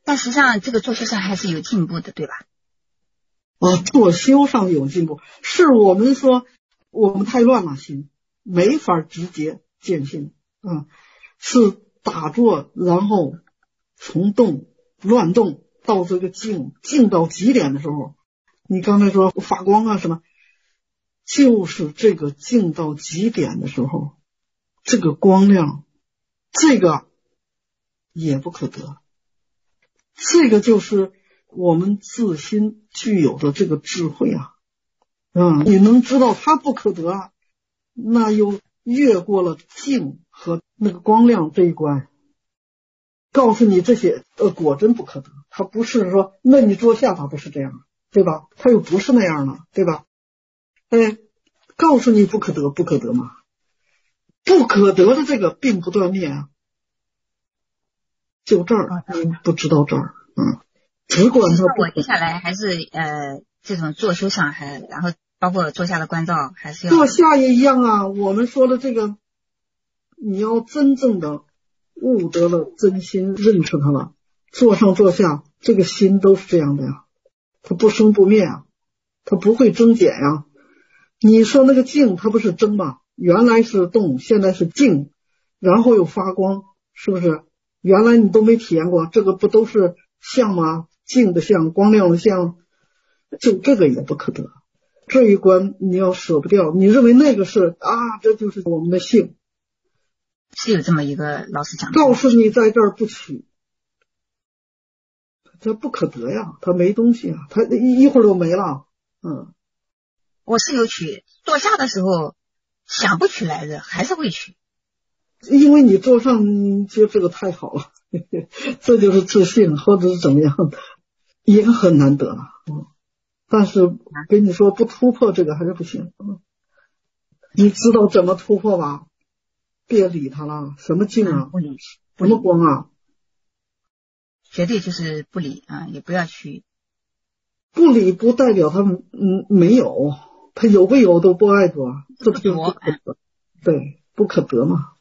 但实际上这个作修上还是有进步的，对吧？ 作修上有进步，是我们说我们太乱了心，没法直接见性是打坐，然后从动乱动到这个静到极点的时候，你刚才说发光啊什么，就是这个静到极点的时候，这个光亮，这个也不可得，这个就是我们自心具有的这个智慧你能知道它不可得，那又越过了静和那个光亮这一关，告诉你这些果真不可得。它不是说那你坐下它不是这样，对吧？它又不是那样的，对吧？告诉你不可得，不可得嘛，不可得的这个并不断灭就这儿你不知道这儿只管它不。 我接下来还是这种坐修上然后包括坐下的关照还是要。 坐下也一样我们说的这个，你要真正的悟得了真心，认识它了，坐上坐下，这个心都是这样的它不生不灭它不会增减你说那个静，它不是增吗？原来是动，现在是静，然后又发光，是不是？原来你都没体验过，这个不都是相吗？静的相，光亮的相，就这个也不可得。这一关你要舍不掉，你认为那个是这就是我们的性， 是有这么一个老师讲的， 告诉你在这儿不取，这不可得它没东西它一会儿就没了。 我是有取，坐下的时候想不取来的还是会取， 因为你坐上你觉得这个太好了这就是自信或者是怎么样的，也很难得但是跟你说不突破这个还是不行你知道怎么突破吧？别理他了，什么静不理什么光绝对就是不理也不要去。 不理不代表他没有，他有不有都不爱多，这不就是不可得？对，不可得嘛。